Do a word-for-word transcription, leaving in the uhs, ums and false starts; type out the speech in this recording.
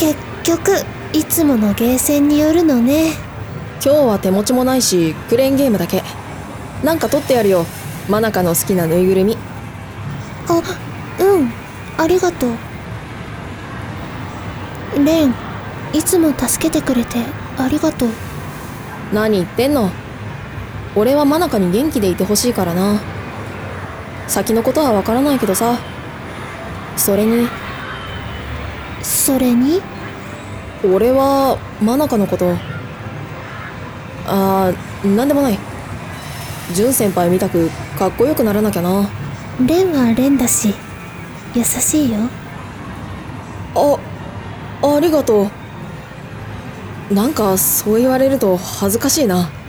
結局いつものゲーセンによるのね。 今日は手持ちもないしクレーンゲームだけ。なんか取ってやるよ、マナカの好きなぬいぐるみ。 あ、うん、ありがとう。レン、いつも助けてくれてありがとう。 何言ってんの。俺はマナカに元気でいてほしいからな。先のことはわからないけどさ。それにそれに俺はマナカのこと、あーなんでもない。ジュン先輩みたくかっこよくならなきゃな。 レンはレンだし優しいよ。 あありがとう。なんかそう言われると恥ずかしいな。